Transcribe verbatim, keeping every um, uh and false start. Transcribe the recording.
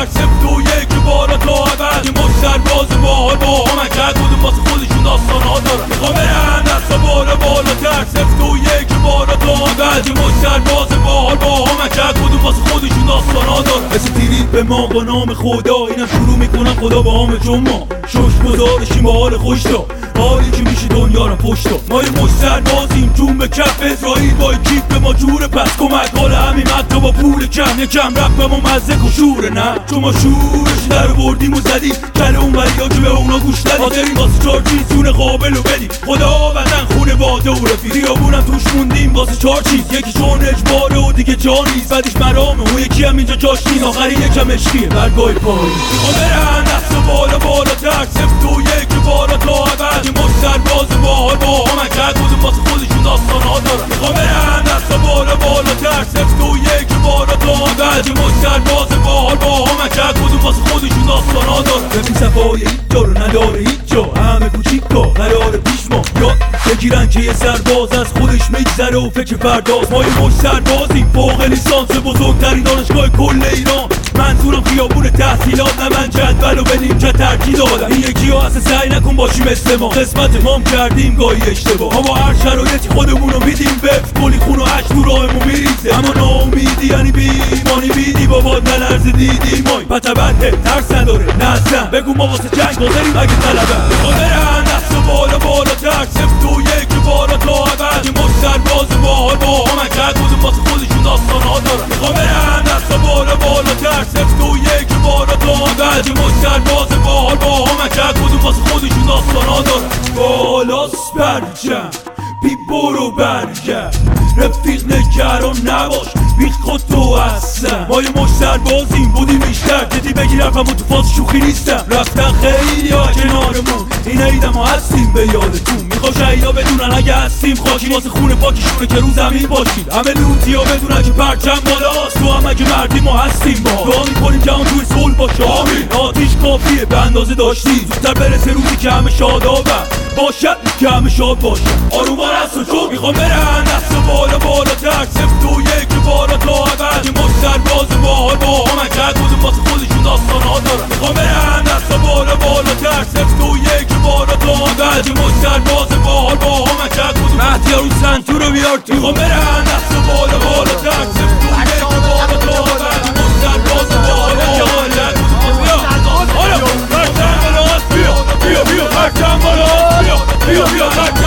ترک سفت و یک بالا تا عبد یه مش سرباز باحال با همک هر کدوم واسه خودشون داستان ها دارن میخوام برن دستا بالا بالا ترک سفت و یک بالا تا عبد یه مش سرباز باحال با همک هر کدوم واسه خودشون داستان ها دارن مثل تیرید به ما با نام خدا اینم شروع میکنم خدا با همه چون ما شش گذارشیم با حال خوش دا حالی که میشه دنیا رو پشت دا ما یه مش سربازیم جون به کف اسرائیل با کیپ به ما جوره پس کمک حال همین مد با پول کم یکم رفت به ما مزه کشوره نه چون ما شورش در بردیم و زدیم کل اون بریا که به اونا گوش ندیم حاضرین واسه چار چیز جون قابل رو بدیم خدا وطن خونه باده و رفیق خیابونم توش موندیم واسه چار چیز یکی چون اجباره و دیگه جا نیست بعدش مرامه اون یکی هم اینجا جاش نیست آخری یکم عشقیه برگاه پایی میخوام برن دست و بالا بالا ترک سفت و یک بالا تا عبد یه مش سرباز باحال با همک هر کدوم واسه خودشون داستان ها دارن میخوام برن دست و بالا بالا ترک سفت و یک بالا تا عبد یه مش سرباز باحال با همک هر کدوم واسه خودشون داستان ها دارن رفیق صفای هیچ جا رو نداره هیچ جا همه کوچیکا قرار پیش ما یاد بگیرن که یه سرباز از خودش میگذره و فکر فرداست ما یه مش سربازیم فوق لیسانس بزرگترین دانشگاه کل ایران منظورم خیابون تحصیلات نه من جدول و بدیم چه ترکیز آدم این یکی ها اصلا سعی نکن باشیم مثل ما قسمت مام کردیم گاهی اشتباه اما هر شرایطی خودمونو میدیم بفت کلی خون و عشق تو راهمون میریزه اما ناامیدی یعنی بیمانی بیدی بابا نلرز دیدی مای پتبته ترس نداره نه بگو ما واسه جنگ حاضریم اگه طلبه میخوام برن دست و بالا بالا ترک سفت و یک بالا تا عبد یه مش سرباز باحال با همک هر کدوم واسه خودشون داستان ها دارن میخوام برن دست و بالا بالا ترک سفت و یک بالا تا عبد یه مش سرباز باحال با همک هر کدوم واسه خودشون داستان ها دارن بالاست برجم بی برو برگرد رفیق نگران نباش بیخ خود تو هستم ما یه مش سربازیم بودیم بیشتر جدی بگیر حرفمو تو فاز شوخی نیستم رفتن خیلی ها کنارمون این عیدم ها هستیم به یادتون میخوام شهیدا بدونن اگه هستیم خاکی واسه خونه پاکشونه که رو زمین باشید همه لوتی ها بدونن که پرچم بالاست تو هم اگه مردی ما هستیم با دعا میکنیم که اون توی صلح باشه آمین آتیش کافیه به اندازه داشتیم زودتر برسه روزی که همه شادابن باشد که همه شاد باشه آرومان هست و چون میخوام برن دست و بالا بالا ترک سفت و یک بالا تا عبد یه مش سرباز باحال با همک هر کدوم واسه خودشون داستان ها دارن میخوام برن دست و بالا بالا ترک سفت و یک بالا تا عبد یه مش سرباز باحال با همک هر کدوم مهدی رو سنتو رو بیار تو میخوام برن دست و بالا بالا ترک سفت و یک بالا تا عبد یه مش سرباز باحال با همک هر کدوم بیا بیا بیا بیا بیا بیا بیا بیا بیا